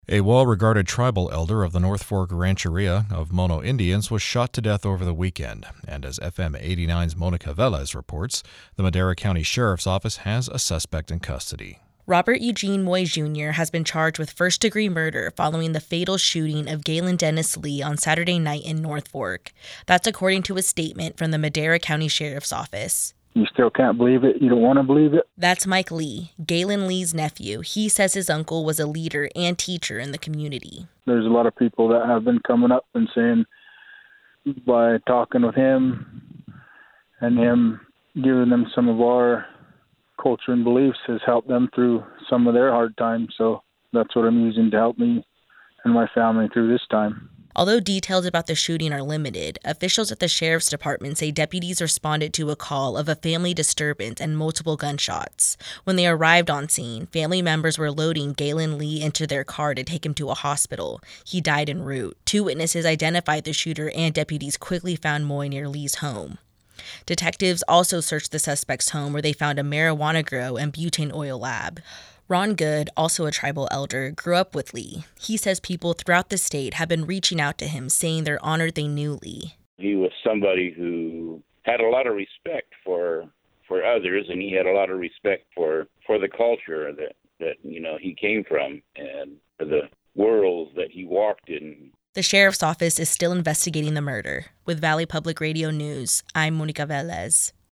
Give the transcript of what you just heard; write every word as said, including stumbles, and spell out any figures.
A well-regarded tribal elder of the North Fork Rancheria of Mono Indians was shot to death over the weekend, and as F M eighty-nine's Monica Velez reports, the Madera County Sheriff's Office has a suspect in custody. Robert Eugene Moy Junior has been charged with first-degree murder following the fatal shooting of Galen Dennis Lee on Saturday night in North Fork. That's according to a statement from the Madera County Sheriff's Office. You still can't believe it. You don't want to believe it. That's Mike Lee, Galen Lee's nephew. He says his uncle was a leader and teacher in the community. There's a lot of people that have been coming up and saying, by talking with him and him giving them some of our culture and beliefs, has helped them through some of their hard times. So that's what I'm using to help me and my family through this time. Although details about the shooting are limited, officials at the Sheriff's Department say deputies responded to a call of a family disturbance and multiple gunshots. When they arrived on scene, family members were loading Galen Lee into their car to take him to a hospital. He died en route. Two witnesses identified the shooter, and deputies quickly found Moy near Lee's home. Detectives also searched the suspect's home, where they found a marijuana grow and butane oil lab. Ron Good, also a tribal elder, grew up with Lee. He says people throughout the state have been reaching out to him, saying they're honored they knew Lee. He was somebody who had a lot of respect for for others, and he had a lot of respect for, for the culture that, that, you know, he came from and for the worlds that he walked in. The Sheriff's Office is still investigating the murder. With Valley Public Radio News, I'm Monica Velez.